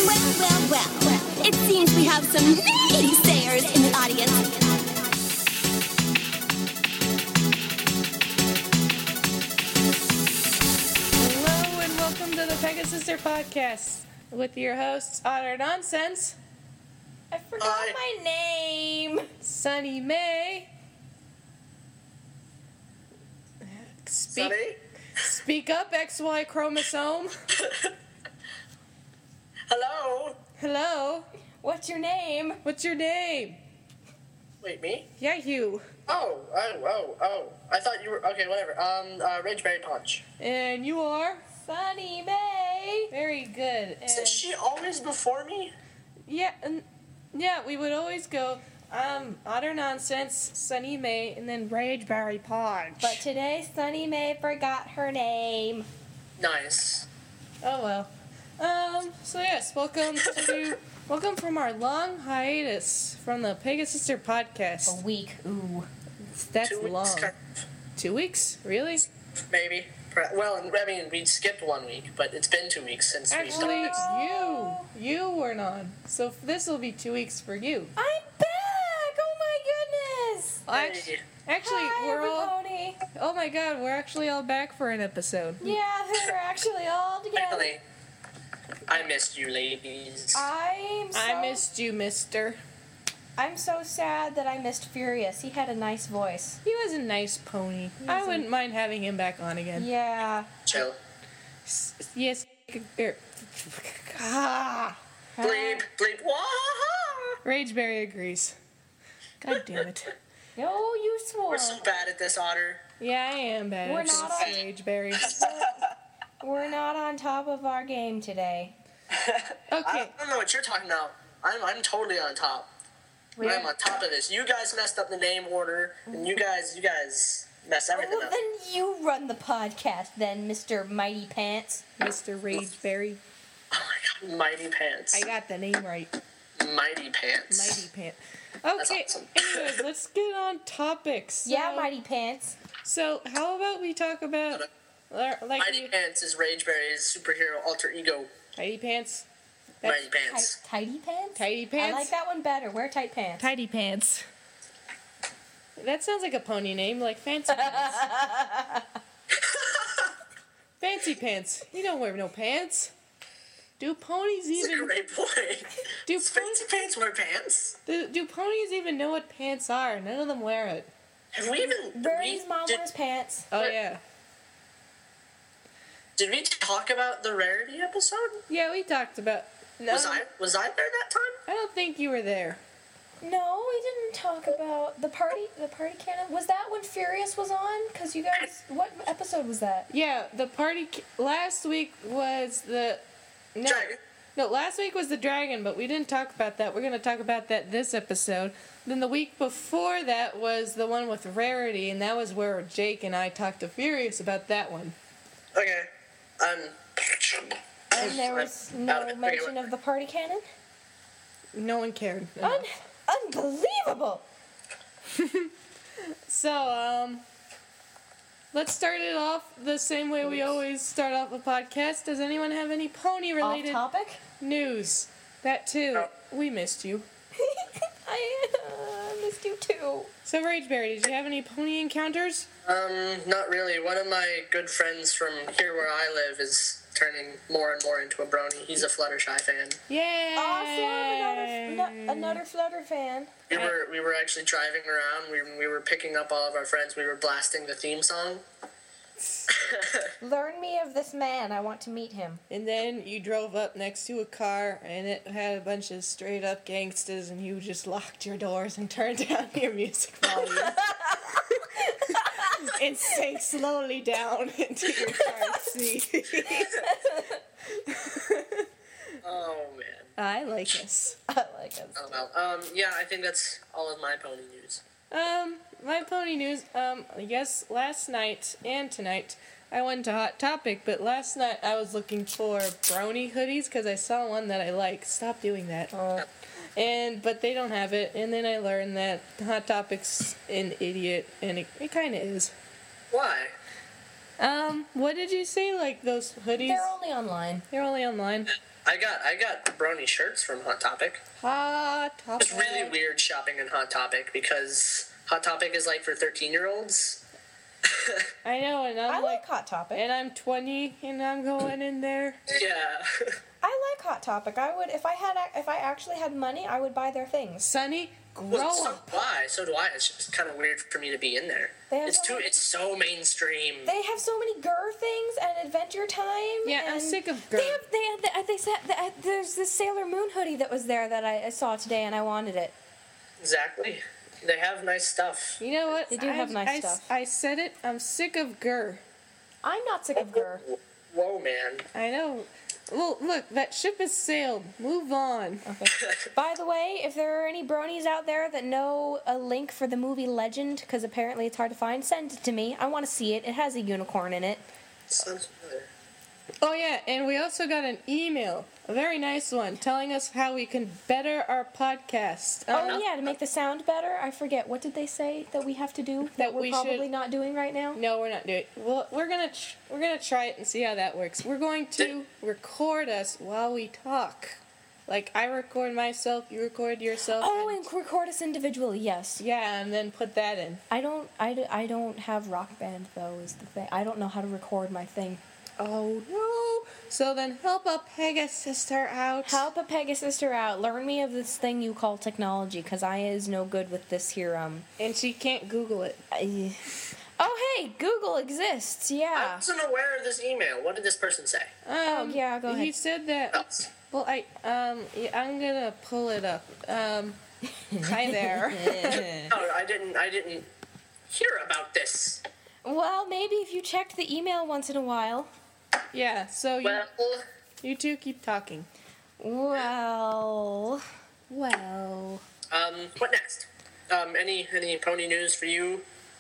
Well, it seems we have some naysayers in the audience. Hello and welcome to the Pegasister Podcast with your hosts, Otter Nonsense. I forgot my name. Sunny May. Speak up, XY chromosome. Hello? Hello. What's your name? What's your name? Wait, me? Yeah, you. Oh. I thought you were... Okay, whatever. Rageberry Punch. And you are? Sunny May. Very good. And Is she always before me? yeah, we would always go, Otter Nonsense, Sunny May, and then Rageberry Punch. But today, Sunny May forgot her name. Nice. Oh well. So yes, welcome from our long hiatus from the Pegasister Podcast. A week. Ooh. That's 2 weeks, long. kind 2 weeks? Really? Maybe. Well, I mean, we skipped 1 week, but it's been 2 weeks since we Actually, started. you weren't on. So this will be 2 weeks for you. I'm back! Oh my goodness! Hey. Actually, Hi, we're all. everybody. Oh my God, we're actually all back for an episode. Yeah, we're actually all together. Finally. I missed you, ladies. I missed you, Mister. I'm so sad that I missed Furious. He had a nice voice. He was a nice pony. I wouldn't mind having him back on again. Yeah. Chill. Yes. Ah. Bleep. Rageberry agrees. God damn it. No, you swore. We're so bad at this, Otter. Yeah, I am bad. We're at not this, on- Rageberry. We're not on top of our game today. Okay. I don't know what you're talking about. I'm totally on top. I'm on top of this. You guys messed up the name order, and you guys messed everything Well, up. then you run the podcast, then, Mr. Mighty Pants. Mr. Rageberry. Oh my God, Mighty Pants. I got the name right. Mighty Pants. Mighty Pant. That's Okay, awesome. anyways, let's get on topics. Yeah, Mighty Pants. So, how about we talk about, like, Mighty Pants is Rageberry's superhero alter ego. Tidy Pants? Mighty Pants. Tidy Pants? Tidy Pants? I like that one better. Wear tight pants. Tidy Pants. That sounds like a pony name, like Fancy Pants. Fancy Pants. You don't wear no pants. Do ponies That's a even great point. do Does Fancy Pants wear pants? do ponies even know what pants are? None of them wear it. Have we even... Rarity's mom wears pants. Oh What? yeah. Did we talk about the Rarity episode? Yeah, we talked about. No, Was I there that time? I don't think you were there. No, we didn't talk about the party cannon. Was that when Furious was on? Because you guys, what episode was that? Yeah, the party last week was the Dragon. No, last week was the dragon, but we didn't talk about that. We're going to talk about that this episode. Then the week before that was the one with Rarity, and that was where Jake and I talked to Furious about that one. Okay. And there was no mention of the party cannon? No one cared. Unbelievable! So, let's start it off the same way we always start off a podcast. Does anyone have any pony-related Off topic? news? That too. No. We missed you. I missed you too. So, Rageberry, did you have any pony encounters? Not really. One of my good friends from here where I live is turning more and more into a brony. He's a Fluttershy fan. Yay! Awesome! Another Flutter fan. We were actually driving around. We were picking up all of our friends. We were blasting the theme song. Learn me of this man. I want to meet him. And then you drove up next to a car, and it had a bunch of straight-up gangsters, and you just locked your doors and turned down your music volume. And sank slowly down into your car seat. Oh man. I like us. I like him. Oh well. Yeah, I think that's all of my pony news. My pony news, I guess last night and tonight I went to Hot Topic, but last night I was looking for brownie hoodies because I saw one that I like. Stop doing that. But they don't have it, and then I learned that Hot Topic's an idiot, and it kind of is. Why? What did you say? Like those hoodies? They're only online. They're only online. I got brony shirts from Hot Topic. Hot Topic. It's really weird shopping in Hot Topic because Hot Topic is like for 13-year-olds. I know, and I like Hot Topic. and I'm 20, and I'm going in there. Yeah. I like Hot Topic. I would, if I actually had money, I would buy their things. Sonny, grow Well, so up. do I. So do I. It's just kind of weird for me to be in there. They have It's so mainstream. They have so many Gur things and Adventure Time. Yeah, I'm and sick of Gur. They said there's this Sailor Moon hoodie that was there that I saw today, and I wanted it. Exactly. They have nice stuff. You know what? They do have nice stuff. I said it. I'm sick of Gur. I'm not sick of Gur. Whoa, man. I know. Well, look, that ship has sailed. Move on. Okay. By the way, if there are any bronies out there that know a link for the movie Legend, because apparently it's hard to find, send it to me. I want to see it. It has a unicorn in it. Sounds familiar. Oh, yeah, and we also got an email, a very nice one, telling us how we can better our podcast. Oh yeah, to make the sound better. I forget, what did they say that we have to do that we're we probably should- not doing right now? No, we're not doing it. Well, we're gonna try it and see how that works. We're going to record us while we talk. Like, I record myself, you record yourself. Oh, and record us individually. Yes. Yeah, and then put that in. I don't have Rock Band though. Is the thing. I don't know how to record my thing. Oh, no. So then help a Pegasister out. Help a Pegasister out. Learn me of this thing you call technology, because I is no good with this here. And she can't Google it. Oh, hey, Google exists. I Yeah. wasn't aware of this email. What did this person say? Yeah, go He ahead. said that. Else. Well, yeah, I'm gonna pull it up. Hi there. No, I didn't hear about this. Well, maybe if you checked the email once in a while. Yeah. So Well, you two keep talking. Well. what next? Any pony news for you?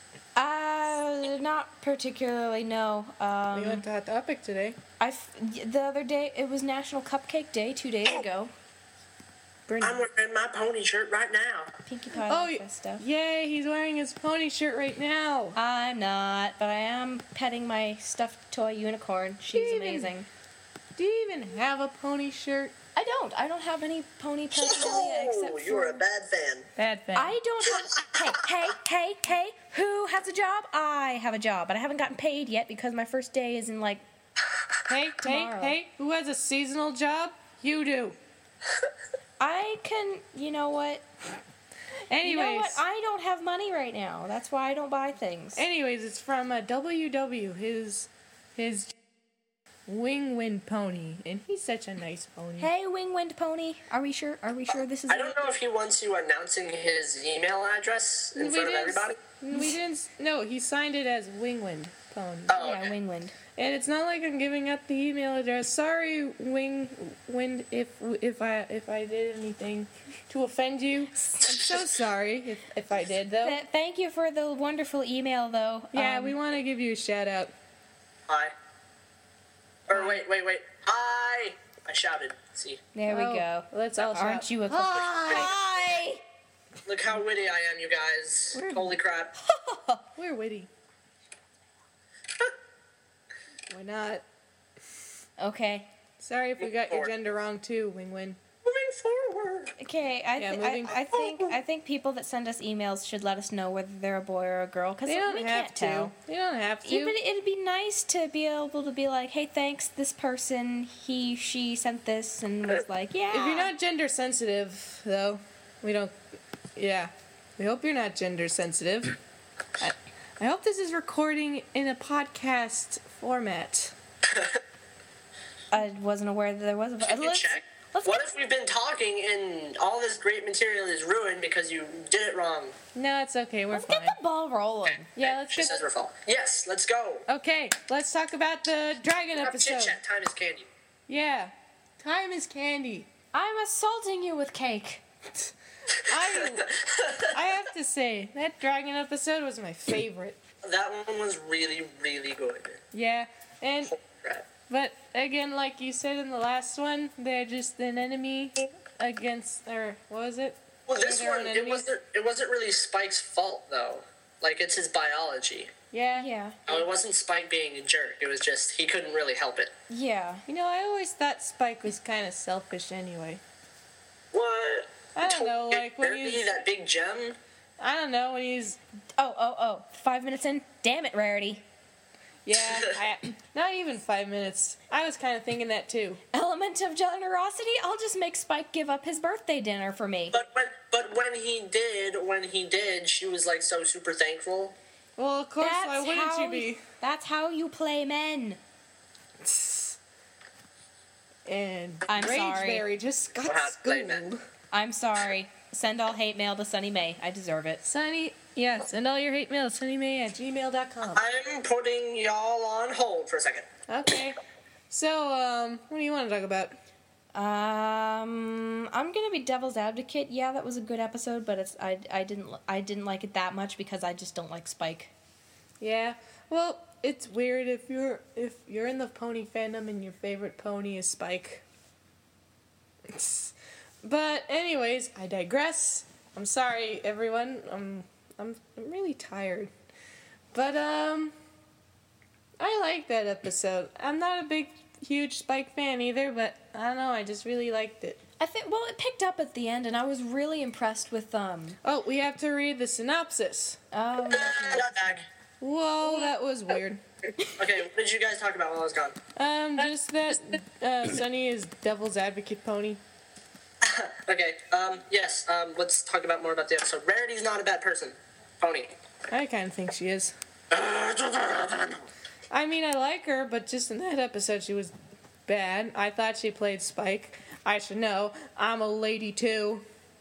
Not particularly. No. We went to Hot Topic today. The other day it was National Cupcake Day 2 days ago. Brittany. I'm wearing my pony shirt right now. Pinkie Pie Oh, like that stuff. yay! He's wearing his pony shirt right now. I'm not, but I am petting my stuffed toy unicorn. She's Steven. amazing. Do you even have a pony shirt? I don't have any pony paraphernalia except for. you are a bad fan. Bad fan. I don't have. Hey! Who has a job? I have a job, but I haven't gotten paid yet because my first day is in like. tomorrow. Hey! Who has a seasonal job? You do. I can. You know what? Anyways. You know what? I don't have money right now. That's why I don't buy things. Anyways, it's from WW. His Wing Wind pony, and he's such a nice pony. Hey, Wingwind Pony. Are we sure this is I don't know if he wants you announcing his email address in front of everybody. We didn't. No, he signed it as Wingwind pony. Oh, Yeah, okay. Wingwind. And it's not like I'm giving up the email address. Sorry, Wingwind, if I did anything to offend you. I'm so sorry if I did though. Thank you for the wonderful email, though. Yeah, we want to give you a shout out. Hi. Or wait. Hi! I shouted. See? There we go. Let's all shout. Aren't you a Hi! Look how witty I am, you guys. Holy crap. We're witty. We're not. Okay. Sorry if we got your gender wrong too, Wingwind. Moving forward. Okay, I think people that send us emails should let us know whether they're a boy or a girl, because They don't we have can't to. tell. They don't have to. Even it'd be nice to be able to be like, hey, thanks, this person, she sent this and was like, yeah. If you're not gender sensitive, though, we don't. Yeah, we hope you're not gender sensitive. I hope this is recording in a podcast format. I wasn't aware that there was a. Can you check? What if we've been talking and all this great material is ruined because you did it wrong? No, it's okay. We're Let's fine. get the ball rolling. Yeah, let's She get. says we're full. Yes, let's go. Okay, let's talk about the dragon Chit episode. chat. Time is candy. Yeah, time is candy. I'm assaulting you with cake. I have to say that dragon episode was my favorite. That one was really, really good. Yeah, and Holy crap. but again, like you said in the last one, they're just an enemy against, or what was it? Well, this They're their one, own it enemy. wasn't really Spike's fault though. Like, it's his biology. Yeah. Yeah. Oh, it wasn't Spike being a jerk. It was just he couldn't really help it. Yeah. You know, I always thought Spike was kind of selfish anyway. What? I don't know, like when Rarity, he's... that big gem. I don't know, when he's... Oh. 5 minutes in? Damn it, Rarity. Yeah, not even 5 minutes. I was kind of thinking that too. Element of generosity? I'll just make Spike give up his birthday dinner for me. But when he did, she was like so super thankful. Well, of course, why wouldn't you be? That's how you play men. And I'm sorry. Rageberry just got Blame schooled. I'm sorry. Send all hate mail to Sunny May. I deserve it. Sunny, yeah, send all your hate mail to sunnymay@gmail.com. I'm putting y'all on hold for a second. Okay. So, what do you want to talk about? I'm gonna be devil's advocate. Yeah, that was a good episode, but I didn't like it that much because I just don't like Spike. Yeah. Well, it's weird if you're in the pony fandom and your favorite pony is Spike. But anyways, I digress. I'm sorry, everyone. I'm really tired. But I like that episode. I'm not a huge Spike fan either, but I don't know, I just really liked it. I think it picked up at the end, and I was really impressed with Oh, we have to read the synopsis. Oh, Not back. Whoa, that was weird. Okay, what did you guys talk about while I was gone? Just that Sunny is devil's advocate pony. Okay, yes, let's talk about more about the episode. Rarity's not a bad person. Pony. I kind of think she is. I mean, I like her, but just in that episode, she was bad. I thought she played Spike. I should know. I'm a lady, too.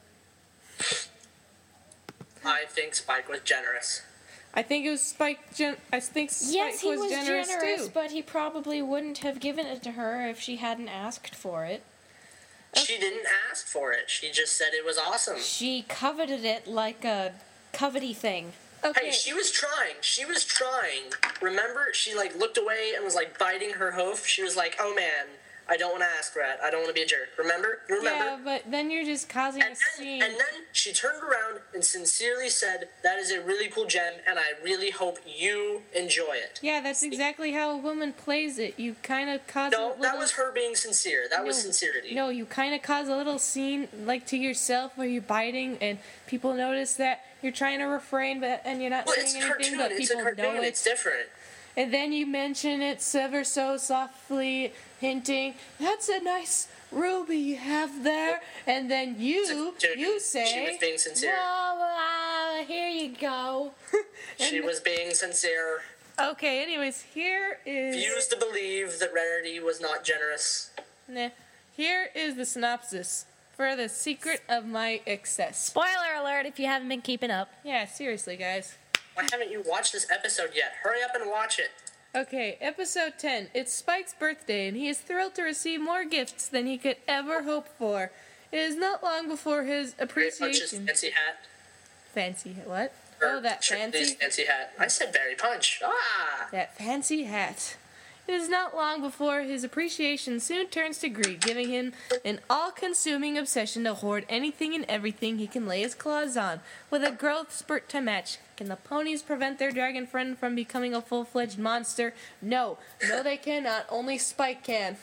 I think Spike was generous. I think it was Spike. I think Spike yes, he was generous, too. but he probably wouldn't have given it to her if she hadn't asked for it. She didn't ask for it. She just said it was awesome. She coveted it like a covety thing. Okay. Hey, she was trying. She was trying. Remember, she like looked away and was like biting her hoof. She was like, "Oh man, I don't want to ask for that. I don't want to be a jerk." Remember? You remember? Yeah, but then you're just causing a scene. And then she turned around and sincerely said, "That is a really cool gem, and I really hope you enjoy it." Yeah, that's exactly how a woman plays it. You kind of cause a No, little... that was her being sincere. That was sincerity. No, you kind of cause a little scene, like, to yourself where you're biting, and people notice that you're trying to refrain, and you're not Well, saying it's anything, cartoon. but It's a people know cartoon. it. It's different. And then you mention it ever so softly, hinting, "That's a nice ruby you have there." And then you say, She was being sincere. Here you go. She was being sincere. Okay, anyways, here is... Refused to believe that Rarity was not generous. Nah, here is the synopsis for The Secret of My Excess. Spoiler alert if you haven't been keeping up. Yeah, seriously, guys. Why haven't you watched this episode yet? Hurry up and watch it. Okay, episode 10. It's Spike's birthday, and he is thrilled to receive more gifts than he could ever hope for. It is not long before his Very Punch's appreciation... fancy hat. Fancy what? Or Oh, that Shirley's fancy... fancy hat. I said Barry Punch. Ah! That fancy hat. It is not long before his appreciation soon turns to greed, giving him an all-consuming obsession to hoard anything and everything he can lay his claws on. With a growth spurt to match, can the ponies prevent their dragon friend from becoming a full-fledged monster? No. No, they cannot. Only Spike can.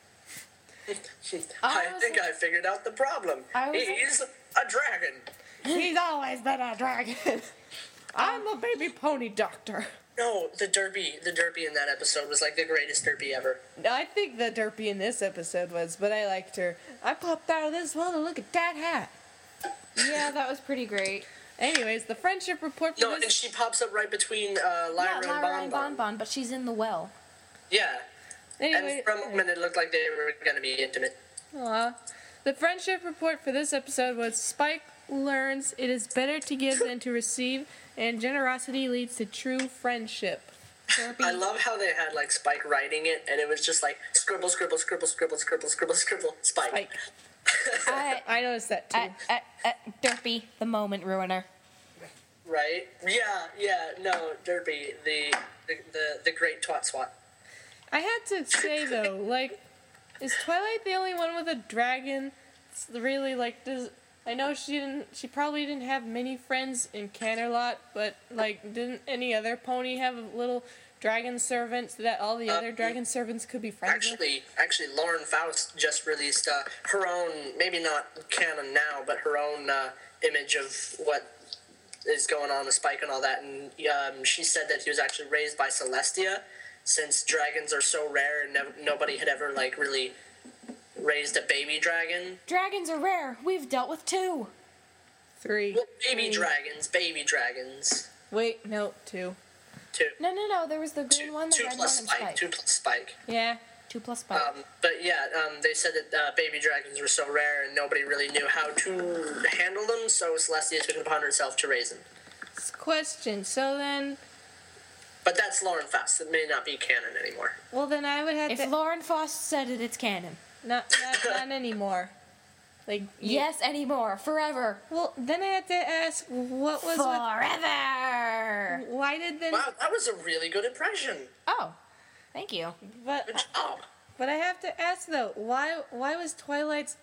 I think I figured out the problem. He's a dragon. He's always been a dragon. I'm a baby pony doctor. No, the derpy in that episode was like the greatest derpy ever. I think the derpy in this episode was, but I liked her. I popped out of this well to look at that hat. Yeah, that was pretty great. Anyways, the friendship report for No, this... and she pops up right between Lyra and Bonbon. But she's in the well. Yeah. Anyway, And for a moment it looked like they were going to be intimate. aw. The friendship report for this episode was Spike learns it is better to give than to receive, and generosity leads to true friendship. I love how they had like Spike writing it, and it was just like scribble, scribble, scribble, scribble, scribble, scribble, scribble, Spike. Spike. I noticed that too. Derpy, the moment ruiner. Right? Yeah, no, Derpy, the great twat swat. I had to say though, like, is Twilight the only one with a dragon? It's really like, I know she probably didn't have many friends in Canterlot, but, like, didn't any other pony have a little dragon servants that all the other dragon servants could be friends with? Actually, Lauren Faust just released her own, maybe not canon now, but her own image of what is going on with Spike and all that, and she said that he was actually raised by Celestia, since dragons are so rare and nobody had ever, like, really raised a baby dragon. Dragons are rare. We've dealt with 2. 3. Well, baby dragons. Wait, no, 2. 2. No. There was the green one, the Two red one, plus and Spike. Spike. 2 plus Spike. Yeah. 2 plus Spike. But yeah, they said that baby dragons were so rare and nobody really knew how to handle them, so Celestia took it upon herself to raise them. Question. So then, But that's Lauren Faust. It may not be canon anymore. well, then I would have If to Lauren Faust said it, it's canon. not anymore. Like Yes, anymore. Forever. Well, then I had to ask, what was Forever. why did then? Wow, that was a really good impression. Oh, thank you. But Good job. but I have to ask though, why was Twilight's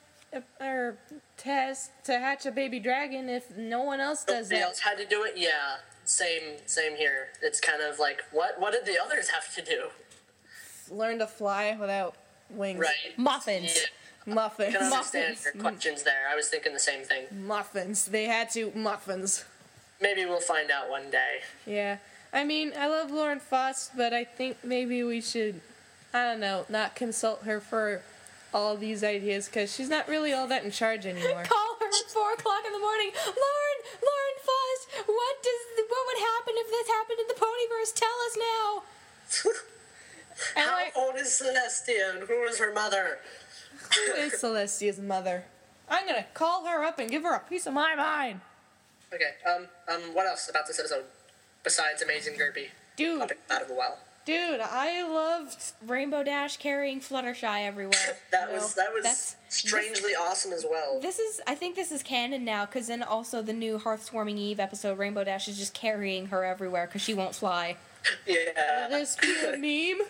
test to hatch a baby dragon if no one else does Nobody that? else had to do it? Yeah. Same here. It's kind of like, what did the others have to do? Learn to fly without wings. Right. Muffins. Yeah. Muffins. I can understand Muffins. your questions there. I was thinking the same thing. Muffins. They had to muffins. Maybe we'll find out one day. Yeah. I mean, I love Lauren Faust, but I think maybe we should, I don't know, not consult her for all these ideas because she's not really all that in charge anymore. Call her at 4 o'clock in the morning. Lauren Faust, what would happen if this happened in the Ponyverse? Tell us now. And How like, old is Celestia and who is her mother? who is Celestia's mother? I'm gonna call her up and give her a piece of my mind. Okay, what else about this episode besides Amazing Derpy Dude, popping out of a well? I loved. Rainbow Dash carrying Fluttershy everywhere. That No, was that's- strangely awesome as well. I think this is canon now, because then also the new Hearthswarming Eve episode, Rainbow Dash is just carrying her everywhere because she won't fly. Yeah. This be a meme.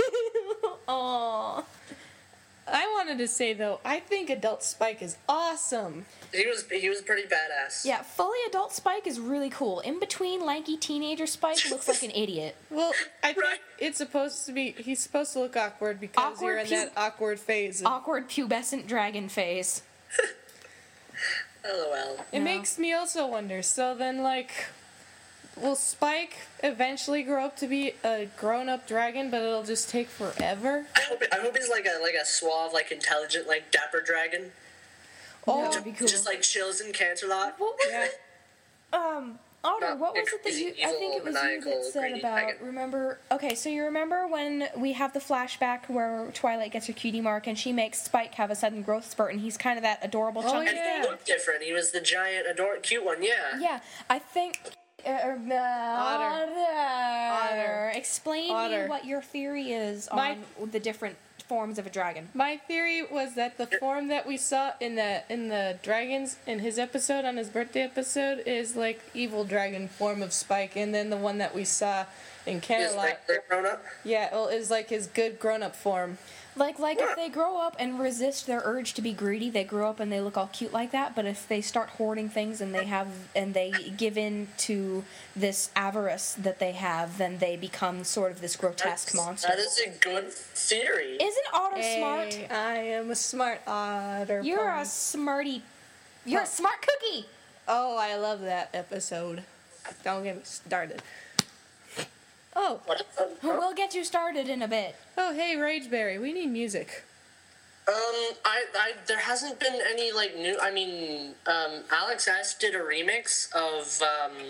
Aww. I wanted to say though, I think Adult Spike is awesome. He was pretty badass. Yeah, fully adult Spike is really cool. In between, lanky teenager Spike looks like an idiot. Well, I think Right. it's supposed to be. He's supposed to look awkward because Awkward you're in that awkward phase. Awkward pubescent dragon face. LOL. It No. makes me also wonder. So then, like, will Spike eventually grow up to be a grown-up dragon, but it'll just take forever? I hope he's like a suave, like intelligent, like dapper dragon. Oh, That'd be cool. Just like chills in Canterlot. What was yeah. it? Otter, Not what was a it that you? crazy, I think it evil, was you maniacal, that said greedy about. dragon. Remember? Okay, so you remember when we have the flashback where Twilight gets her cutie mark and she makes Spike have a sudden growth spurt, and he's kind of that adorable Oh, chunky And yeah. he looked different. He was the giant, cute one. Yeah. Yeah, I think. Otter. Explain Otter. me what your theory is My- on the different forms of a dragon. My theory was that the form that we saw in the dragons in his episode on his birthday episode is like evil dragon form of Spike, and then the one that we saw in He's Canterlot, like they're grown up. yeah, well, is like his good grown-up form. Like if they grow up and resist their urge to be greedy, they grow up and they look all cute like that. But if they start hoarding things and they give in to this avarice that they have, then they become sort of this grotesque monster. That is a good theory. Isn't Otter smart? Hey, I am a smart otter. You're pony. a smarty. You're a smart cookie. Oh, I love that episode. Don't get me started. Oh, What? We'll get you started in a bit. oh, hey, Rageberry, we need music. There hasn't been any like new. I mean, Alex S did a remix of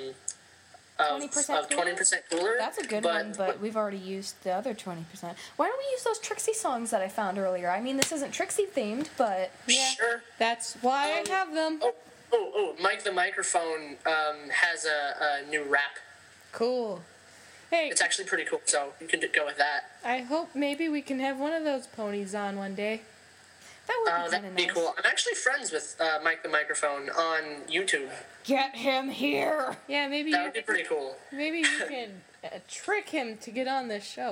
20% 20% Cooler. That's a good one, but we've already used the other 20%. Why don't we use those Trixie songs that I found earlier? I mean, this isn't Trixie themed, but Sure. That's why I have them. Mike the Microphone has a new rap. Cool. Hey, It's actually pretty cool, so you can go with that. I hope maybe we can have one of those ponies on one day. that would be kind That'd of be nice. cool. I'm actually friends with Mike the Microphone on YouTube. Get him here. Yeah, maybe That you, would be pretty cool. maybe you can trick him to get on this show.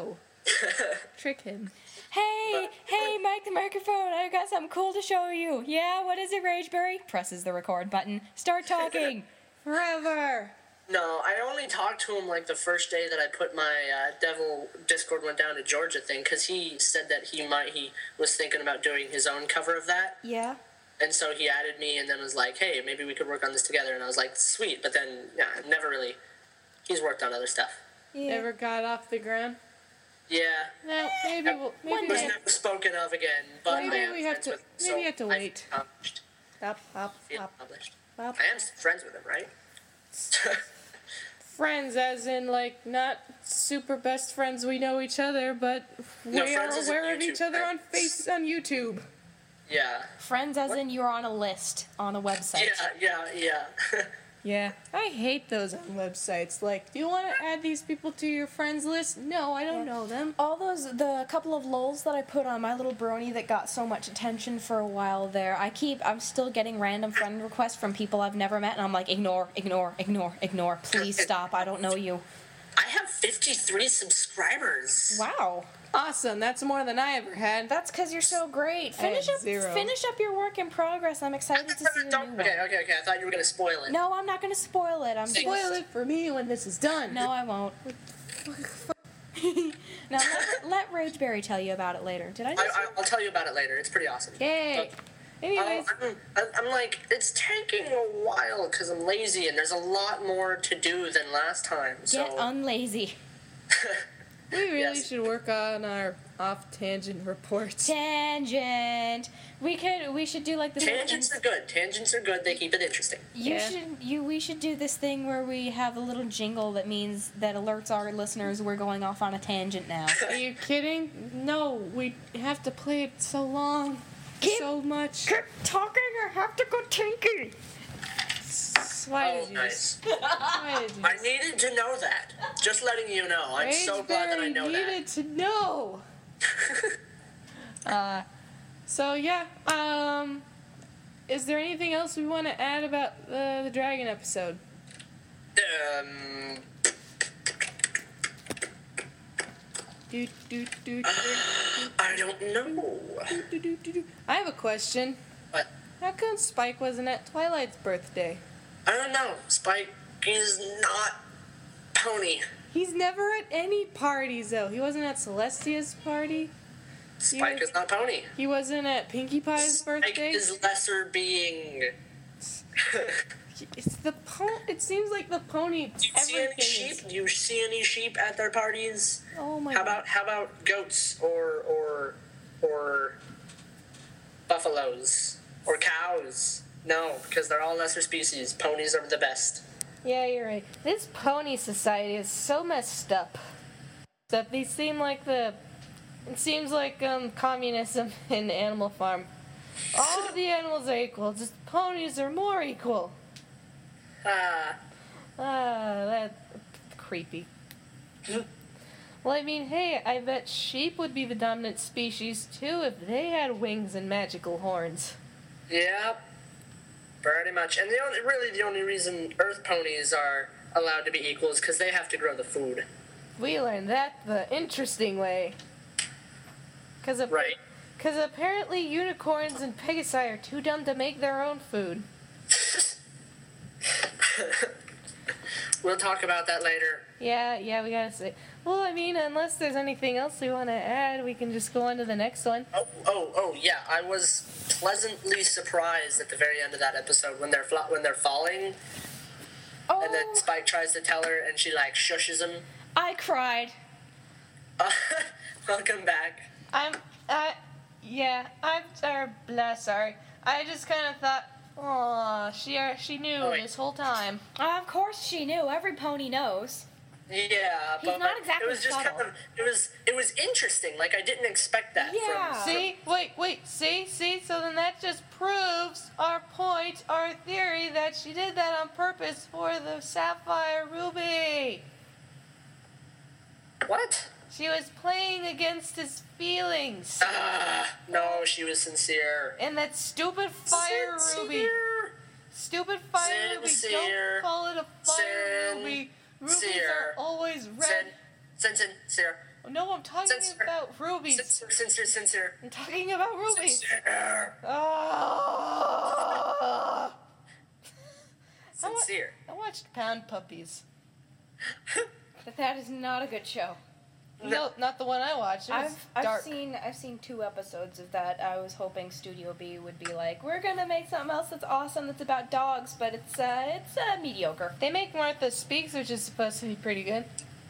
Trick him. Hey, Mike the microphone, I got something cool to show you. Yeah, what is it, Rageberry? Presses the record button. Start talking. Forever. No, I only talked to him like the first day that I put my Devil Discord went down to Georgia thing, because he said that he was thinking about doing his own cover of that. Yeah. And so he added me and then was like, hey, maybe we could work on this together. And I was like, sweet. But then, never really. He's worked on other stuff. Yeah. Never got off the ground. Yeah. No, maybe we'll. One Maybe Was day. never spoken of again. But Maybe I am we have friends to- with him, maybe so you have to I wait. feel accomplished. Stop. Feel accomplished. Stop. I am friends with him, right? Friends, as in like not super best friends. We know each other, but No, we friends are as in aware of each YouTube other on friends. on YouTube. Yeah. Friends as in you're on a list on a website. Yeah. Yeah, I hate those on websites. Like, do you want to add these people to your friends list? No, I don't know them. All the couple of lols that I put on My Little Brony that got so much attention for a while there, I'm still getting random friend requests from people I've never met, and I'm like, ignore. Please stop, I don't know you. I have 53 subscribers. Wow. Awesome, that's more than I ever had. That's because you're so great. I had Finish zero. up your work in progress. I'm excited to see the new one. Okay. I thought you were going to spoil it. No, I'm not going to spoil it. I'm Spoil just... it for me when this is done. No, I won't. Now, let Rageberry tell you about it later. Did I just... I'll tell you about it later. It's pretty awesome. Yay. Anyways, I'm like, it's taking a while because I'm lazy and there's a lot more to do than last time. So Get unlazy. we really yes. should work on our off-tangent reports. Tangent. We should do like this. Tangents are good. Tangents are good. They keep it interesting. We should do this thing where we have a little jingle that means that alerts our listeners we're going off on a tangent now. Are you kidding? No, we have to play it so long. So much. Keep talking, I have to go tinky. Why Oh, did you nice. Why did you I needed to know that. Just letting you know. I'm so glad that I know needed that. to know. So yeah, is there anything else we want to add about the dragon episode? I don't know. I have a question. What? How come Spike wasn't at Twilight's birthday? I don't know. Spike is not Pony. He's never at any parties though. He wasn't at Celestia's party. Spike is not Pony. He wasn't at Pinkie Pie's Spike birthday. is lesser being. It's the It seems like the pony. Do you see any sheep? Do you see any sheep at their parties? Oh my How god. about goats or buffaloes or cows? No, because they're all lesser species. Ponies are the best. Yeah, you're right. This pony society is so messed up. That they seem like It seems like communism in Animal Farm. All of the animals are equal. Just ponies are more equal. That's creepy. Well, I mean, hey, I bet sheep would be the dominant species too if they had wings and magical horns. Yep. Pretty much. And the only reason Earth ponies are allowed to be equal is because they have to grow the food. We learned that the interesting way. Right. Because apparently unicorns and pegasi are too dumb to make their own food. We'll talk about that later. Yeah, we gotta say. Well, I mean, unless there's anything else we want to add, we can just go on to the next one. Oh, yeah. I was pleasantly surprised at the very end of that episode when they're falling, Oh, and then Spike tries to tell her, and she like shushes him. I cried. Welcome back. Sorry. I just kind of thought, aw, she knew Oh, wait. this whole time. Of course she knew. Every pony knows. Yeah, He's but not exactly it was just subtle. kind of it was interesting. Like I didn't expect that. Yeah. From, See? Wait, see? So then that just proves our point, our theory, that she did that on purpose for the Sapphire Ruby. What? She was playing against his feelings. No, she was sincere. And that stupid Fire Ruby. Sincere. Stupid Fire Ruby. Sincere. Don't call it a Fire Ruby. Rubies Sincere. are always red. Sincere. No, I'm talking Censor. about rubies. Censor. I'm talking about rubies. Sincere. Oh. Sincere. I watched Pound Puppies. But that is not a good show. No, not the one I watched. It was I've dark. seen 2 episodes of that. I was hoping Studio B would be like, we're gonna make something else that's awesome that's about dogs, but it's mediocre. They make Martha Speaks, which is supposed to be pretty good.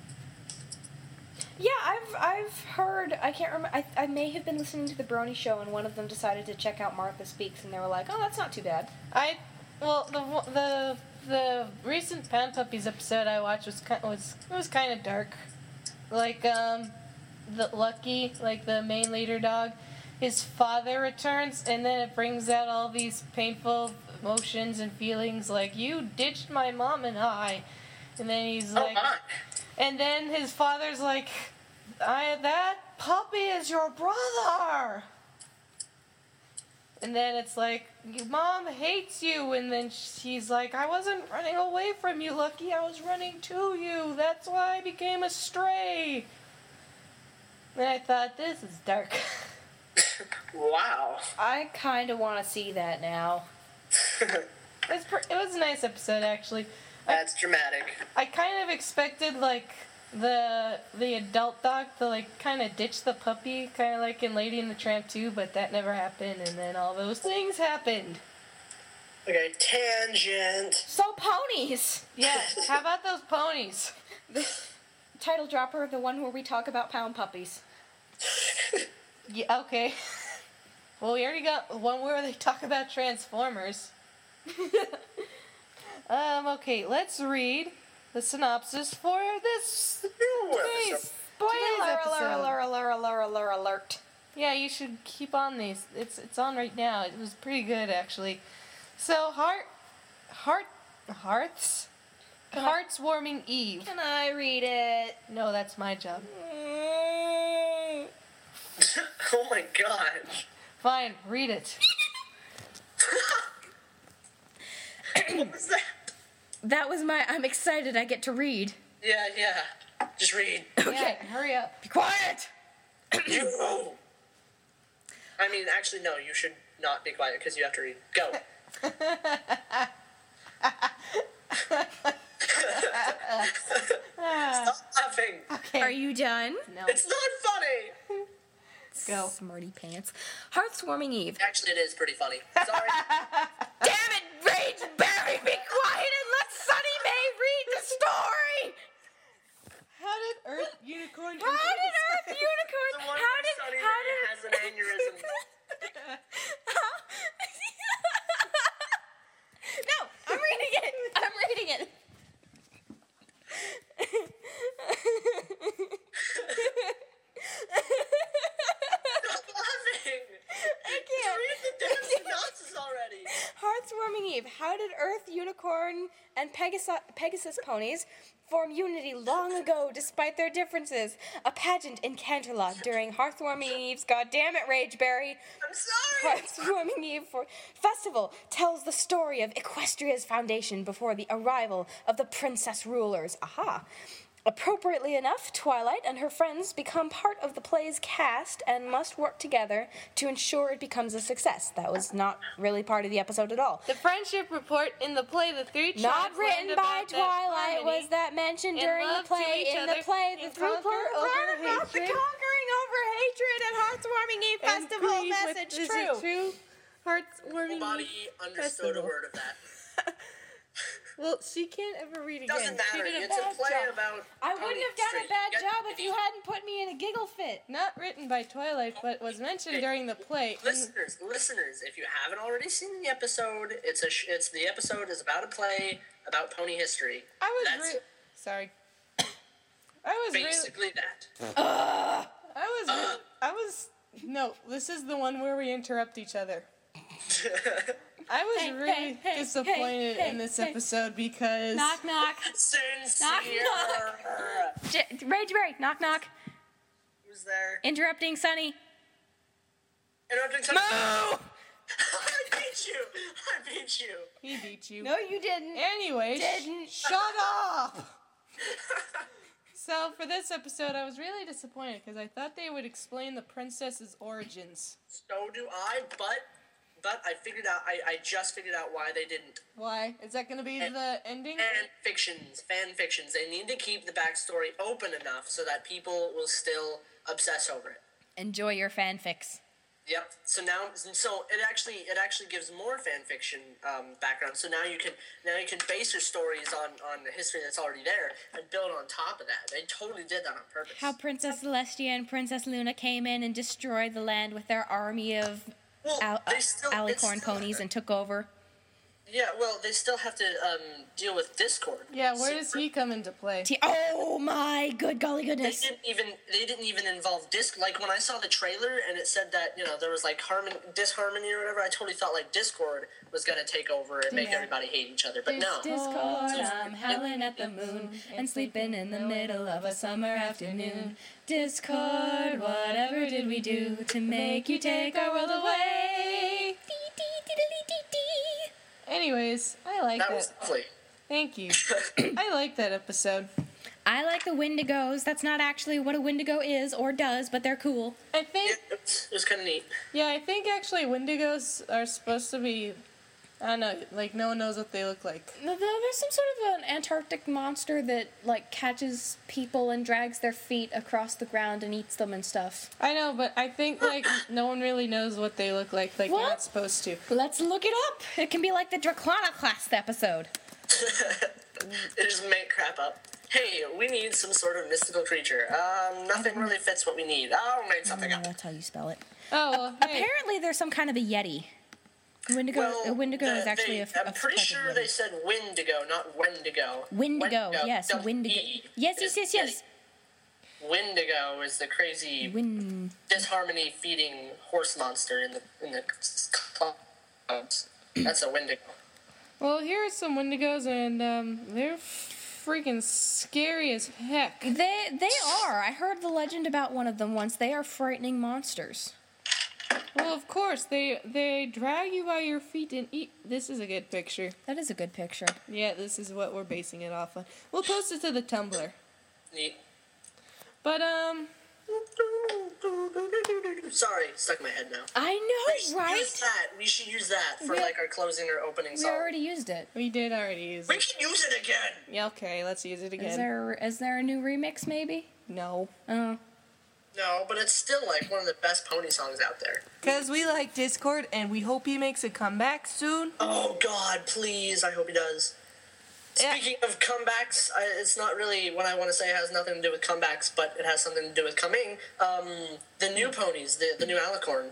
Yeah, I've heard. I can't remember. I may have been listening to the Brony Show, and one of them decided to check out Martha Speaks, and they were like, "Oh, that's not too bad." The recent Pound Puppies episode I watched was kind of dark. Like the Lucky, like the main leader dog, his father returns, and then it brings out all these painful emotions and feelings, like you ditched my mom and I, and then he's like, and then his father's like, that puppy is your brother. And then it's like, Mom hates you. And then she's like, I wasn't running away from you, Lucky. I was running to you. That's why I became a stray. And I thought, this is dark. Wow. I kind of want to see that now. It was a nice episode, actually. That's dramatic. I kind of expected, like, the adult dog to, like, kind of ditch the puppy, kind of like in Lady and the Tramp 2, but that never happened, and then all those things happened. Okay, tangent. So ponies. Yeah, how about those ponies? The title dropper, the one where we talk about pound puppies. Yeah, okay. Well, we already got one where they talk about Transformers. Okay, let's read the synopsis for this today's Spoiler alert. Yeah, you should keep on these. It's on right now. It was pretty good, actually. So, Heartswarming Eve. Can I read it? No, that's my job. Oh my god. Fine, read it. What was that? That was my. I'm excited. I get to read. Yeah. Just read. Yeah, hurry up. Be quiet. You. I mean, actually, no. You should not be quiet because you have to read. Go. Stop laughing. Okay. Are you done? No. It's not funny. Go. Smarty pants. Heartswarming Eve. Actually, it is pretty funny. Sorry. Damn it, Rageberry, be quiet and let Sunny May read the story. How did Earth Unicorn? How did Earth Unicorn? The one How where did? Sunny How May did? has an aneurysm. No, I'm reading it. I'm reading it. Stop laughing. I can't. Read the damn synopsis already. Heartswarming Eve. How did Earth Unicorn and Pegasus ponies form unity long ago despite their differences? A pageant in Canterlot during Heartswarming Eve's goddammit Rageberry. I'm sorry. Heartswarming Eve Festival tells the story of Equestria's foundation before the arrival of the princess rulers. Aha. Appropriately enough, Twilight and her friends become part of the play's cast and must work together to ensure it becomes a success. That was not really part of the episode at all. The friendship report in the play, The Three Tribes. Not written learned by about that Twilight. harmony Was that mentioned and during the love to play? each In the other play, the and three conquer over about the hatred conquering over hatred at Heartswarming Eve and Festival grieve with- message. is True. it true? Heartswarming Nobody Eve understood a Festival. word of that. Well, she can't ever read again. Doesn't matter. She did a It's a bad play job. about. I wouldn't pony have done a history. bad You job if you hadn't put me in a giggle fit. Not written by Twilight, but was mentioned during the play. Listeners, if you haven't already seen the episode, it's the episode is about a play about pony history. I was That's sorry. I was basically that. No, this is the one where we interrupt each other. I was really disappointed in this episode because Knock knock. Sincere. Rageberry, knock knock. Who's there? Interrupting Sunny. Interrupting something. I beat you. he beat you. No, you didn't. Anyways, Didn't. shut up. So for this episode, I was really disappointed because I thought they would explain the princess's origins. So do I, but I figured out. I just figured out why they didn't. Why? Is that going to be the ending? Fan fictions. They need to keep the backstory open enough so that people will still obsess over it. Enjoy your fanfics. Yep. So it actually gives more fan fiction background. So now you can base your stories on the history that's already there and build on top of that. They totally did that on purpose. How Princess Celestia and Princess Luna came in and destroyed the land with their army of alicorn ponies and took over. Yeah, well, they still have to deal with Discord. Yeah, where does he come into play? Oh my good golly goodness! They didn't even involve Discord. Like when I saw the trailer and it said that there was like disharmony or whatever, I totally thought like Discord was gonna take over and make everybody hate each other. But no. Discord, I'm howling at the moon and sleeping in the middle of a summer afternoon. Discord, whatever did we do to make you take our world away? Anyways, I like that. That was lovely. Thank you. I like that episode. I like the Wendigos. That's not actually what a Wendigo is or does, but they're cool. I think it was kind of neat. Yeah, I think actually Wendigos are supposed to be, I don't know, like no one knows what they look like. There's some sort of an Antarctic monster that like catches people and drags their feet across the ground and eats them and stuff. I know, but I think like no one really knows what they look like you're not supposed to. Let's look it up. It can be like the Draclonoclast episode. They just make crap up. Hey, we need some sort of mystical creature. Nothing really fits what we need. I'll make something up. That's how you spell it. Oh, well, hey. Apparently there's some kind of a Yeti. A Wendigo is actually I'm pretty sure they said Wendigo, not Wendigo. Wendigo, yes, Wendigo. Yes. Wendigo is the crazy disharmony feeding horse monster in the clouds. That's a Wendigo. Well, here are some Wendigos, and they're freaking scary as heck. They are. I heard the legend about one of them once. They are frightening monsters. Well, of course, they drag you by your feet and eat. This is a good picture. That is a good picture. Yeah, this is what we're basing it off of. We'll post it to the Tumblr. Neat. But, Sorry, stuck in my head now. I know, right? We should use that for like our closing or opening song. We already used it. We did already use it. We can use it again! Yeah, okay, let's use it again. Is there a new remix, maybe? No. Oh. No, but it's still like one of the best pony songs out there. Because we like Discord, and we hope he makes a comeback soon. Oh, God, please. I hope he does. Yeah. Speaking of comebacks, it's not really what I want to say. It has nothing to do with comebacks, but it has something to do with coming. The new ponies, the new alicorn.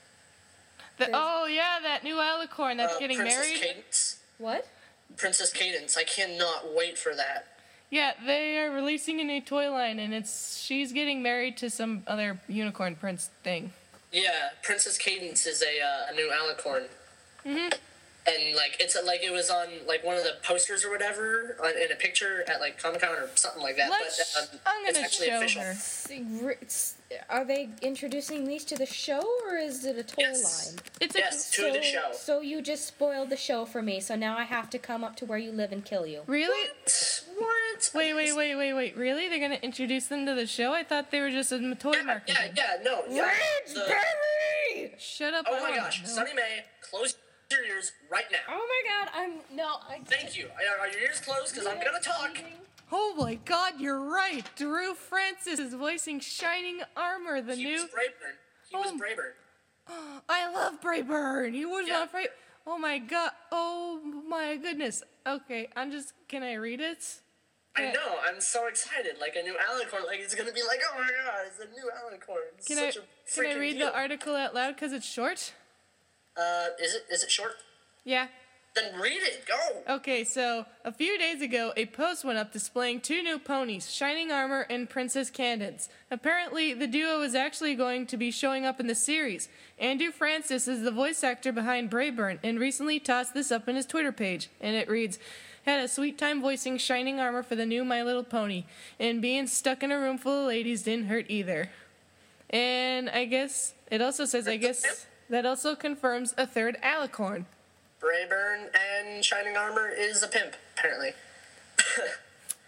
That new alicorn that's getting Princess married. Cadence. What? Princess Cadence. I cannot wait for that. Yeah, they are releasing a new toy line, and she's getting married to some other unicorn prince thing. Yeah, Princess Cadence is a new alicorn. Mm-hmm. And it was on one of the posters or whatever in a picture at Comic-Con or something like that. I'm gonna it's actually show official. her. Are they introducing these to the show, or is it a toy line? To the show. So you just spoiled the show for me. So now I have to come up to where you live and kill you. Really? What? Wait. Really? They're gonna introduce them to the show? I thought they were just a toy market. No. Raspberry! Shut up! Oh my gosh, Sunny May, close your ears right now. Oh my God, Thank you. Are your ears closed? Because I'm gonna talk. Oh my God, you're right. Drew Francis is voicing Shining Armor, the new. He was Brayburn. I love Brayburn. He was not afraid. Oh my God. Oh my goodness. Okay, can I read it? I know. I'm so excited. Like a new alicorn. It's gonna be like, oh my God, it's a new alicorn. Can I read the article out loud because it's short? Is it short? Yeah. Then read it. Go. Okay, so a few days ago, a post went up displaying two new ponies, Shining Armor and Princess Cadence. Apparently, the duo is actually going to be showing up in the series. Andrew Francis is the voice actor behind Brayburn and recently tossed this up on his Twitter page. And it reads, "Had a sweet time voicing Shining Armor for the new My Little Pony, and being stuck in a room full of ladies didn't hurt either." And I guess it also says, that also confirms a third alicorn. Brayburn and Shining Armor is a pimp, apparently.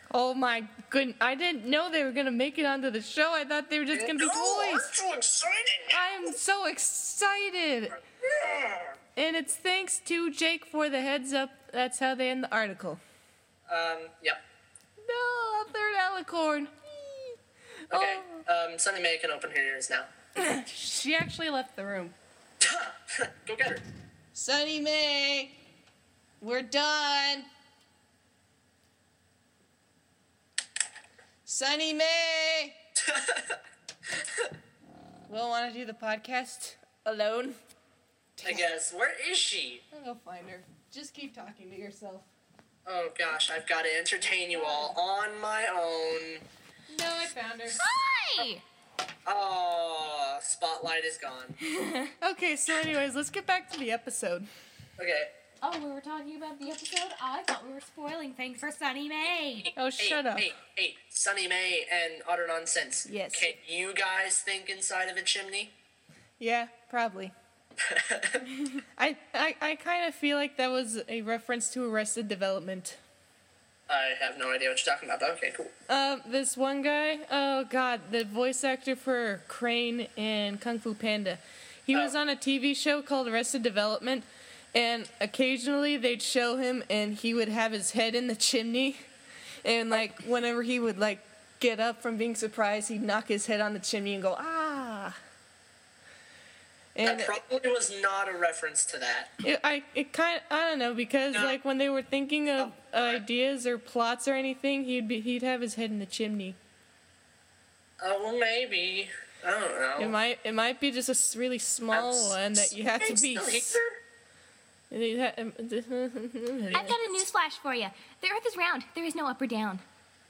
Oh my goodness. I didn't know they were going to make it onto the show. I thought they were just going to be toys. I'm so excited. I'm so excited. And it's thanks to Jake for the heads up. That's how they end the article. Yep. No, a third alicorn. Okay. Sunny May can open her ears now. She actually left the room. Go get her. Sunny May, we're done. Sunny May. We'll want to do the podcast alone. I guess. Where is she? I'll go find her. Just keep talking to yourself. Oh gosh, I've got to entertain you all on my own. No, I found her. Hi! Oh, spotlight is gone. Okay, so anyways, let's get back to the episode. Okay. Oh, we were talking about the episode? I thought we were spoiling things for Sunny May. Oh, shut up. Hey, Sunny May and Utter Nonsense. Yes. Can you guys think inside of a chimney? Yeah, probably. I kind of feel like that was a reference to Arrested Development. I have no idea what you're talking about, but okay, cool. This one guy, oh god, the voice actor for Crane in Kung Fu Panda. He was on a TV show called Arrested Development, and occasionally they'd show him and he would have his head in the chimney, and like whenever he would like get up from being surprised, he'd knock his head on the chimney and go, ah. And That probably was not a reference to that. I don't know, because No. like when they were thinking of ideas or plots or anything, he'd have his head in the chimney. Oh, well, maybe. I don't know. It might be just a really small one that you have to be. Still here? I've got a news flash for you. The Earth is round. There is no up or down.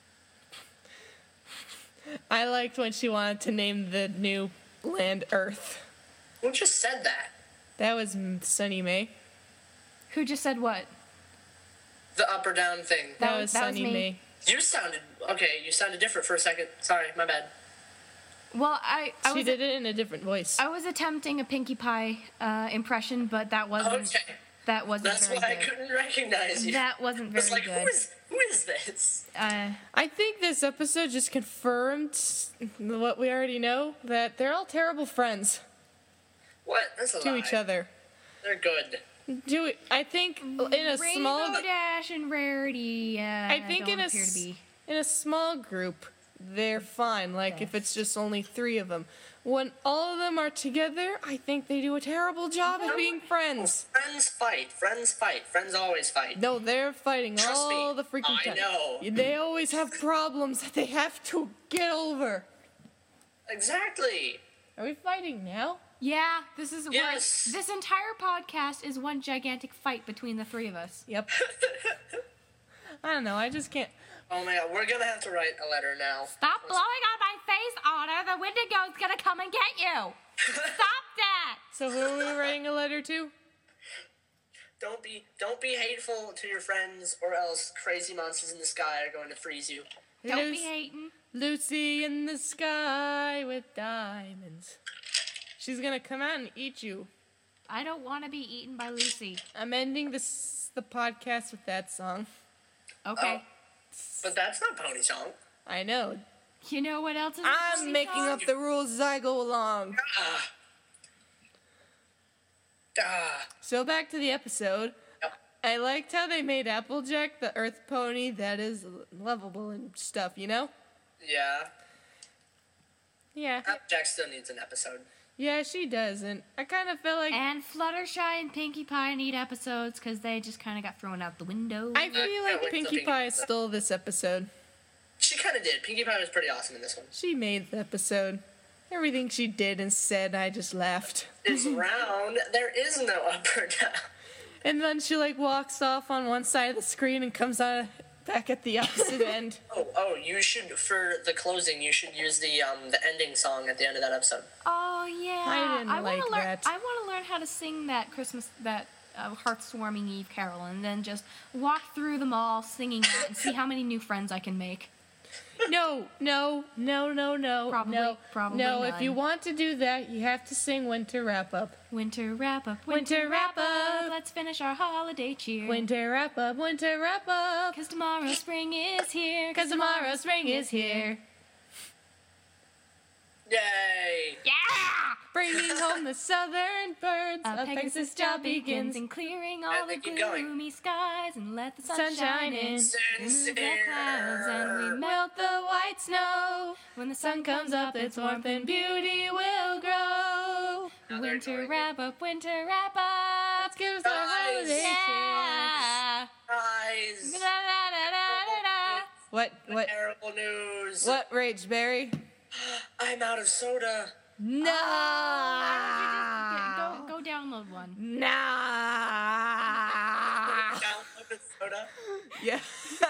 I liked when she wanted to name the new land Earth. Who just said that? That was Sunny May. Who just said what? The up or down thing. That was Sunny me. May. You sounded different for a second. Sorry, my bad. Well, I She was did it in a different voice. I was attempting a Pinkie Pie impression, but that wasn't Okay. that wasn't That's very why I good. couldn't recognize you. That wasn't I was very like, good. who is this? I think this episode just confirmed what we already know, that they're all terrible friends What? That's a to lie. each other. They're good. I think in a small Rainbow Dash and Rarity. I think don't in a appear to be. in a small group, they're fine. Like if it's just only 3 of them. When all of them are together, I think they do a terrible job of being friends. Friends fight. Friends fight. Friends always fight. No, they're fighting Trust all me, the freaking I time. know. They always have problems that they have to get over. Exactly. Are we fighting now? Yeah, this is Yes. this entire podcast is one gigantic fight between the 3 of us. Yep. I don't know. I just can't. Oh my god, we're gonna have to write a letter now. Stop blowing on my face, Honor. The Wendigo's gonna come and get you. Stop that. So who are we writing a letter to? Don't be hateful to your friends, or else crazy monsters in the sky are going to freeze you. Don't be hating. Lucy in the sky with diamonds. She's gonna come out and eat you. I don't want to be eaten by Lucy. I'm ending the podcast with that song. Okay. But that's not Pony Song. I know. You know what else is a I'm funny making song? up the rules as I go along. So back to the episode. Yep. I liked how they made Applejack the Earth Pony that is lovable and stuff, you know? Yeah. Yeah. Jack still needs an episode. Yeah, she does. And I kind of felt like... And Fluttershy and Pinkie Pie need episodes because they just kind of got thrown out the window. I feel Yeah, like wait till Pinkie Pinkie Pie Pie. stole this episode. She kind of did. Pinkie Pie was pretty awesome in this one. She made the episode. Everything she did and said, I just laughed. It's round. There is no up or down. And then she like walks off on one side of the screen and comes on back at the opposite end. Oh, you should, for the closing, you should use the ending song at the end of that episode. Oh yeah. I didn't wanna like learn, that. I want to learn how to sing that Christmas Heartswarming Eve carol, and then just walk through them all singing that and see how many new friends I can make. No. Probably No, if none. you want to do that, you have to sing Winter Wrap Up. Winter wrap up. Winter wrap up. Let's finish our holiday cheer. Winter Wrap Up, Winter Wrap Up. Cause tomorrow spring is here. 'Cause tomorrow spring is here. Yay! Yeah! Bringing home the southern birds. A Pegasus job begins in clearing all the Keep going. gloomy skies and let the sun Sunshine shine in. in. Remove the clouds and we melt Melt the white snow. when the Sun comes up, its warmth and beauty will grow. Now they're Winter doing wrap up, winter wrap up. Let's give us our Guys. holiday cheer. Yeah. Guys, Da, da, da, da, da. What, terrible news. what, Rageberry? I'm out of soda. No. Go download one. Nah. Downloaded soda. Yeah.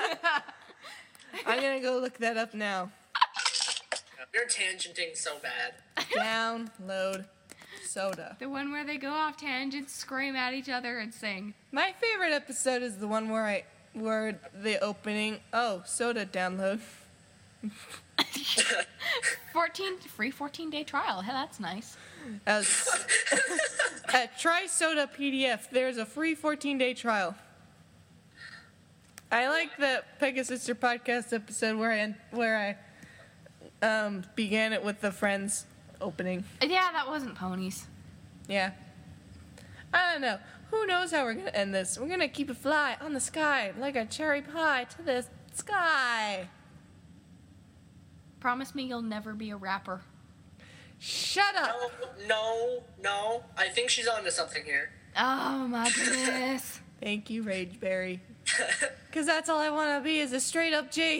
I'm gonna go look that up now. You're tangenting so bad. Download soda. The one where they go off tangents, scream at each other, and sing. My favorite episode is the one where the opening. Oh, soda download. 14-day trial. Hey, that's nice. Try Soda PDF. There's a free 14-day trial. I like the Pegasus podcast episode where I began it with the Friends opening. Yeah, that wasn't ponies. Yeah. I don't know. Who knows how we're gonna end this? We're gonna keep it fly on the sky like a cherry pie to the sky. Promise me you'll never be a rapper. Shut up. No. I think she's onto something here. Oh my goodness. Thank you, Rageberry. Because that's all I want to be is a straight up G.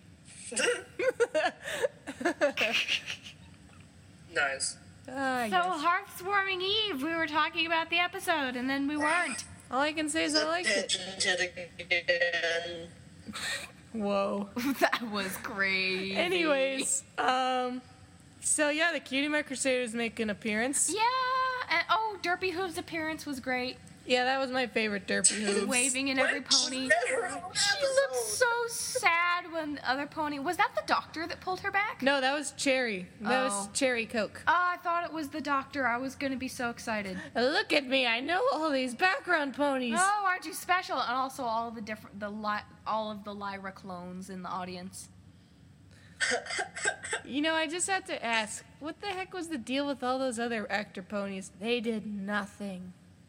Nice. Ah, So, yes. Hearthwarming Eve, we were talking about the episode, and then we weren't. All I can say is I liked it. Tangented again. Whoa. That was crazy. Anyways, so yeah, the Cutie Mark Crusaders make an appearance. Yeah, and Derpy Hooves' appearance was great. Yeah, that was my favorite Derpy Hooves. Waving in every pony. She looked so sad when the other pony... Was that the doctor that pulled her back? No, that was Cherry. That was Oh. Cherry Coke. Oh, I thought it was the doctor. I was going to be so excited. Look at me, I know all these background ponies. Oh, aren't you special? And also all of all of the Lyra clones in the audience. You know, I just have to ask, what the heck was the deal with all those other actor ponies? They did nothing.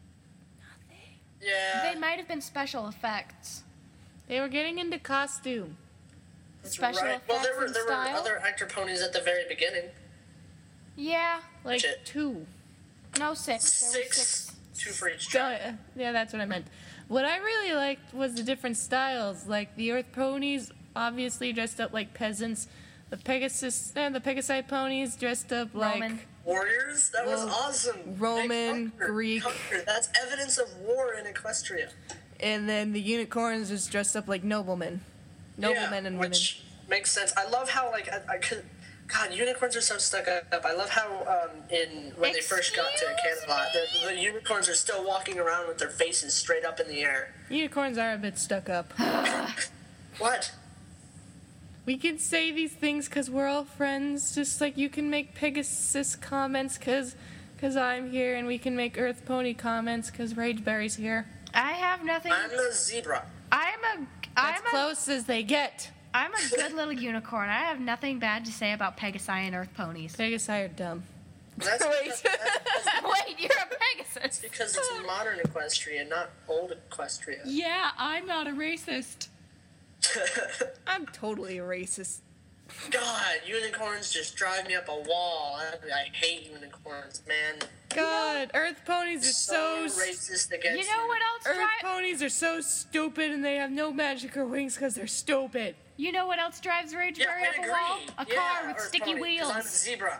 Yeah. They might have been special effects. They were getting into costume. Special right. effects Well, there were and style. other actor ponies at the very beginning. Yeah. Like Shit. 2. No, 6. There were 6. Six. 2 for each So, tribe. yeah, that's what I meant. What I really liked was the different styles. Like the Earth ponies, obviously dressed up like peasants. The Pegasus and the Pegasite ponies dressed up Roman. like Warriors? That was Well, awesome. Roman, Conquer, Greek. conquer. That's evidence of war in Equestria. and then the unicorns just dressed up like noblemen. Noblemen and women. Which makes sense. I love how, like, I could... God, unicorns are so stuck up. I love how when they first got to Camelot, the unicorns are still walking around with their faces straight up in the air. Unicorns are a bit stuck up. What? We can say these things because we're all friends, just like you can make Pegasus comments because I'm here, and we can make Earth Pony comments because Rageberry's here. I have nothing. I'm a zebra. That's close as they get. I'm a good little unicorn. I have nothing bad to say about Pegasi and Earth ponies. Pegasi are dumb. That's Wait. Wait, you're a Pegasus. because it's modern Equestria, not old Equestria. Yeah, I'm not a racist. I'm totally a racist. God, unicorns just drive me up a wall. I hate unicorns, man. God, Earth ponies are so racist against You know what else Earth drives? ponies are so stupid, and they have no magic or wings because they're stupid. You know what else drives Yeah, Rageberry I up a agree. wall? A car with Earth sticky pony, 'cause I'm a wheels. zebra.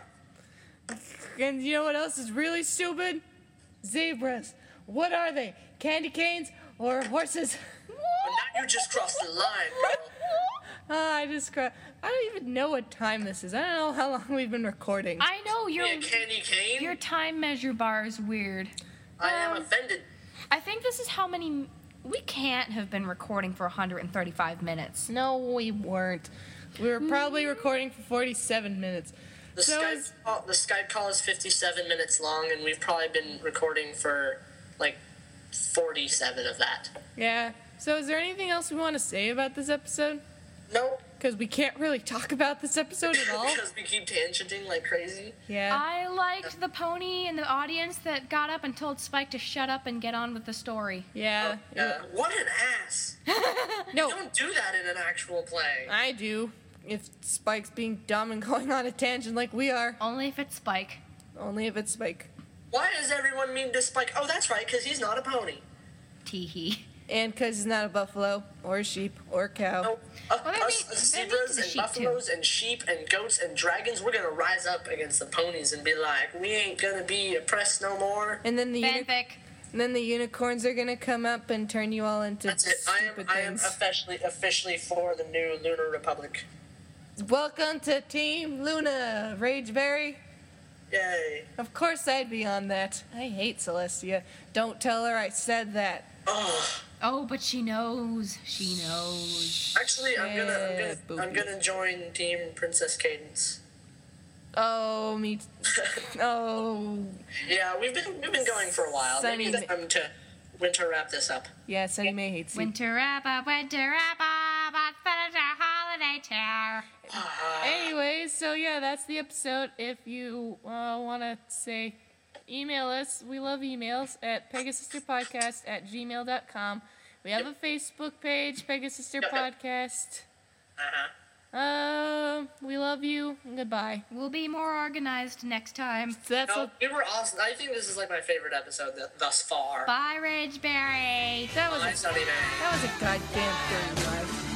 And you know what else is really stupid? Zebras. What are they? Candy canes or horses? But now you just crossed the line, girl. I don't even know what time this is. I don't know how long we've been recording. I know Yeah, candy cane. your time measure bar is weird. I am offended. I think this is how many. We can't have been recording for 135 minutes. No, we weren't. We were probably recording for 47 minutes. The Skype call is 57 minutes long, and we've probably been recording for like 47 of that. Yeah. So is there anything else we want to say about this episode? Nope. Because we can't really talk about this episode at all. Because we keep tangenting like crazy. Yeah. I liked the pony in the audience that got up and told Spike to shut up and get on with the story. Yeah. What an ass. No, You don't do that in an actual play. I do. If Spike's being dumb and going on a tangent like we are. Only if it's Spike. Only if it's Spike. Why does everyone mean to Spike? Oh, that's right, because he's not a pony. Teehee. And because he's not a buffalo, or a sheep, or a cow. No, Well, us there needs zebras to be and sheep, buffaloes and sheep and goats and dragons, we're gonna rise up against the ponies and be like, we ain't gonna be oppressed no more. And then the Fanfic. unicorns are gonna come up and turn you all into That's it. stupid I am things. officially for the new Lunar Republic. Welcome to Team Luna, Rageberry. Yay. Of course I'd be on that. I hate Celestia. Don't tell her I said that. Oh, Oh, but she knows. She knows. actually, I'm Yeah, gonna join Team Princess Cadence. Oh, me. Oh, Yeah, we've been going for a while. Sunny Maybe it's time to winter wrap this up. yeah, Sunny May hates you. Winter wrap up, but finish our holiday tour. Anyways, so yeah, that's the episode. If you want to say, email us. We love emails at pegasisterpodcast@gmail.com. We have a Facebook page, Pegasister Podcast. We love you. Goodbye. We'll be more organized next time. So that's No, what, we were awesome. I think this is like my favorite episode thus far. Bye, Rageberry. that was Bye, Sunny May. a goddamn 35.